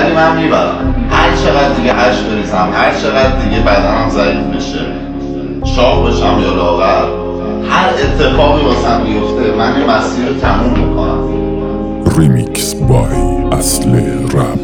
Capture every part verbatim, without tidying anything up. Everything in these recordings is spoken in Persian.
ولی من میبرم. هر چقدر دیگه هش بریزم، هر چقدر دیگه بدنم ضعیف بشه، چاق بشم یا لاغر، هر اتفاقی واسم بیفته من این مسیر رو تموم میکنم. ریمیکس بای اصل رپ.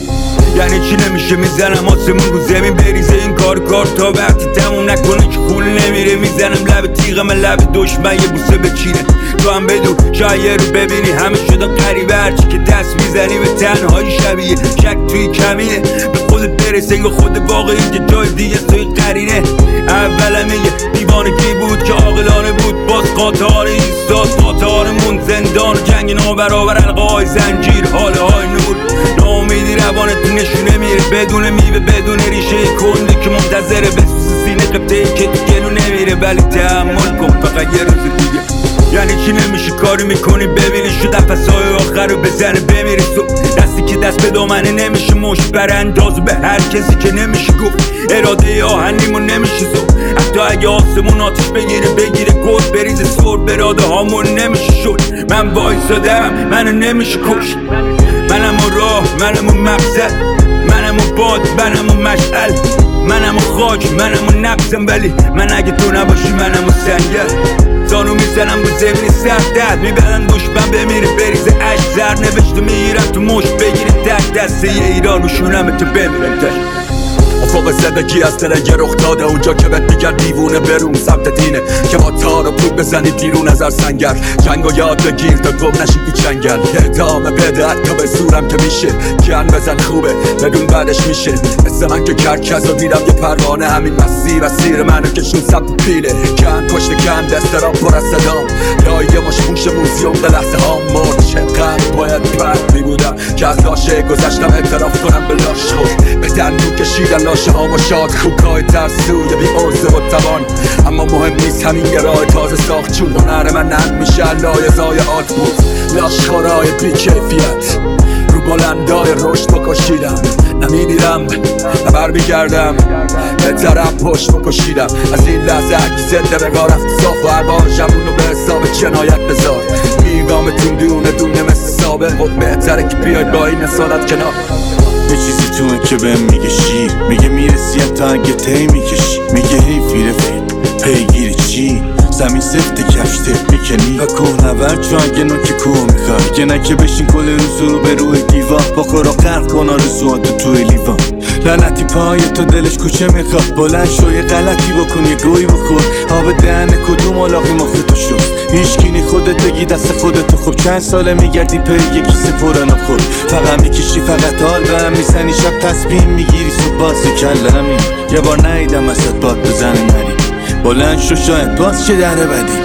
یعنی چی نمیشه میزنم آسمون رو زمین بریزه این کار کار تا وقتی تموم نکنه که خون نمیره. میزنم لب تیغم لب دشمن یه بوسه بچینه تو هم بدون شاید رو ببینی همه شدم قریبه هرچی که دست میزنی به تنهایی شبیه شک توی کمینه به خودت برسه انگار خود واقعی که جای دیگه توی قرینه. اولم یه دیوانگی بود که عاقلانه بود باز قاطار ایستاد قاطارمون زندان جنگ نابرابر القای زنجیر حاله های نور ناامیدی روانت نشونه میره بدون میوه بدون ریشه کندی که منتظره بسوز سینه قبطه‌ای که تو گلو نمیره ولی تحمل کن فقط یه روز دیگه. یعنی چی نمیشه کاری میکنی ببینی شو نفسهای آخر رو بزنه بمیری تو دستی که دست به دامنه نمیشه مش برانداز به هر کسی که نمیشه گفت اراده آهنیمون نمیشه زو حتی اگه آسمون آتش بگیره بگیره گل بریزه سر براده هامون نمیشه شد. من وایسادم منو نمیشه کشت منم و راه منم و مقصد منم و باد منم و مشعل منم و خاک منم و نبزم ولی من اگه تو نباشی منم و سنگل زانو میزنم با زمین سردت میبرن دشمن بمیره بریزه عشق زر نوشته میگیرم تو مشت بگیره تک دسته یه ایران و شونم تو بمیرم تک افاق زندگی از دل یه رخ داده اونجا که بهت میگن دیوونه برون سمت دینه که با تار و پود بزنی دیرون از هر سنگر جنگو یاد بگیر تا گم نشی تو جنگل ادامه بده حتی به زورم که میشه گن بزن خوبه بدون بعدش میشه مثل من که کرکز و دیدم یه پروانه همین مسیر مسیر منو کشون سمت پیله گن پشت گن دسترام پر از صدام یا یه مش موش موزیوم به لحظه ها مرد چقدر باید پرد میبودم که از لاشه گذشتم اعتراف کنم به لاش خود به دندون کشیدن لاشه ها و شاد خوکای ترسوی بی عرضه و توان اما مهم نیست همین یه راه تازه ساخت چون هنر من نند میشه لایزای آت بود لاش خورای بی کیفیت رو بلندای رشد بکشیدم نمیدیدم نبر میگردم به طرف پشت بکشیدم از این لحظه هرکی زنده بگاه رفت صاف و عرباشمون رو به حساب جنایت بذار میگامتون دونه دونه مثل سابق خود بهتره که بیاید با این اصالت کنار. یه چیزی تو که بهم میگه شیر میگه میرسی تا اگه تی میکشی میگه حیفی رفیق پیگیری چی زمین سفت کفشته میکنی و کوه نورد چون اگه نوک کوه میخوای که نکه بشین کل روز رو به روی دیوان بخور و غرق کن آرزوات توی لیوان لعنتی پای تو دلش کوچه میخواد بلند شو یه غلطی بکن یه گوی بخور آب دهن کدوم علاقی مخی تو شد هیچکینی خودت بگی دست خودتو خوب چند ساله میگردی پی یه کیسه پرن خود فقط میکشی فقط حال به هم میزنی شب تصمیم میگیری صبح بازی کلمی یه بار نیدم ازت باد بزنه نری بلند شو شاید باز چه دره بدی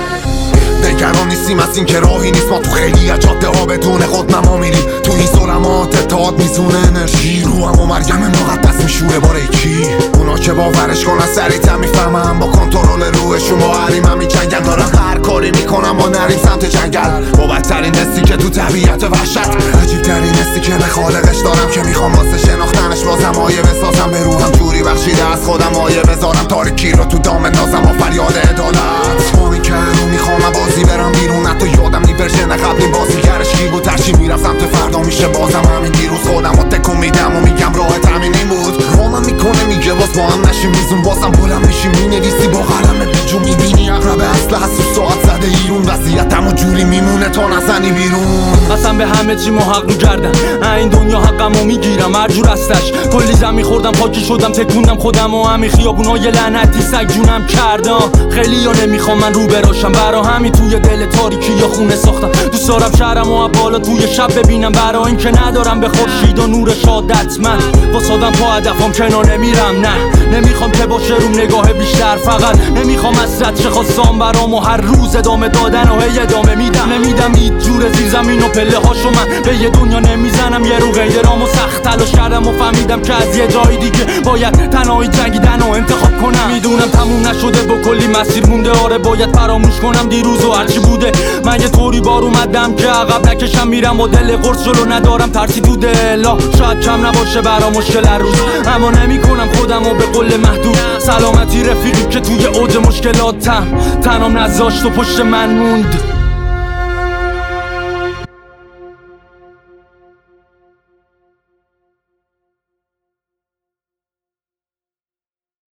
نگران نیستیم از این که راهی نیست ما تو خیلی از جاده ها بدون خود نما میریم تو این ظلمات اتحاد میزونه انرژی رو هم و مریم مقدس میشوره باره کی اونا که باورش کنن سریعتر میفهمم با کنترل روحشون با حریم هم میجنگن دارم هر کاری میکنم با نریم سمت جنگل با بدترین حسی که تو طبیعت وحشت عجیب ترین حسی که به خالقش دارم که میخوام واسه شناختنش بازم آیه بسازم به روحم جوری بخشیده از خودم آیه بذارم تاریکی رو تو دام نازم با فریاد عدالت همین که رو میخوام بازی برم بیرون حتی یادم نی ورژن قبلی بازیگرش کی بود ترشی میرم سمت فردا میشه بازم همین دیروز خودم رو تکون میدم و میگم راحت همین این بود رامم میکنه میگه باز با هم نشیم میزون بازم بلند میشیم مینویسی با قلم بیجو میبینی اقرب اصل هست و ساعت زده ایرون وضعیتم و جوری میمونه تا نزنی بیرون اصلا به همه چی محق میکردم این دنیا حقمو میگیرم هر جور هستش کلی زمین خوردم خاکی شدم تکوندم خودم و همین خیابونای لعنتی سگ جونم کردم خیلی یا نمیخوام من رو براشم برا همین توی دل تاریکی یا خونه ساختم دوست دارم شهرم و بالا توی شب ببینم برا این که ندارم به خورشید و نور شادت من واسادم پا هدفم کنار نمیرم نه نمیخوام که باشه روم نگاه بیشتر فقط نمیخوام از رد چه خواستم برام و هر روز ادامه دادن و هی ادامه میدم نمیدم هیچ جور زیر زمین و پله هاشو من به یه دنیا نمیزنم یه رو غیرام و سخت تلاش کردم و فهمیدم که از یه جای دیگه باید تنهایی جنگیدن و انتخاب کنم میدونم تموم نشده با کلی مسیر مونده آره باید فراموش کنم دیروز و هرچی بوده من یه طوری بار اومدم که عقب نکشم میرم با دل قرص جلو ندارم ترسی تو دلا شاید کم نباشه برا مشکل هر روز اما نمی کنم خودم و به قول محدود سلامتی رفیقی که توی اوج مشکلاتم تنام نذاشت و پشت من موند